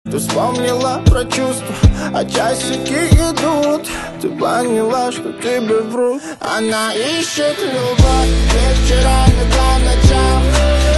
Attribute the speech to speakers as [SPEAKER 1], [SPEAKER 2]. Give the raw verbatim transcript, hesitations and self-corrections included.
[SPEAKER 1] Ты вспомнила про чувства, а часики идут. Ты поняла, что тебе врут. Она ищет любовь вечерами по ночам.